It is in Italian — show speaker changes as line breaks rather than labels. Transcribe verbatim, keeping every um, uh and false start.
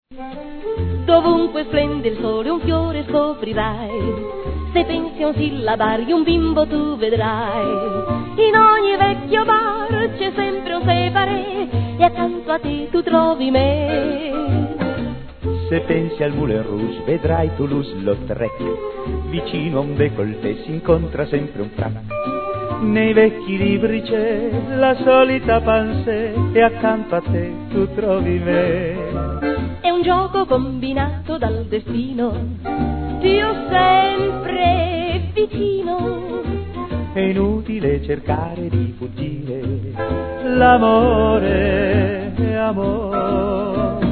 Dovunque splende il sole un fiore scoprirai, se pensi a un sillabario un bimbo tu vedrai. In ogni vecchio bar c'è sempre un separé e accanto a te tu trovi me.
Se pensi al Moulin Rouge vedrai Toulouse-Lautrec, vicino a un décolleté si incontra sempre un frac. Nei vecchi libri c'è la solita pensée e accanto a te tu trovi me.
È un gioco combinato dal destino, più sempre vicino.
È inutile cercare di fuggire, l'amore è amore.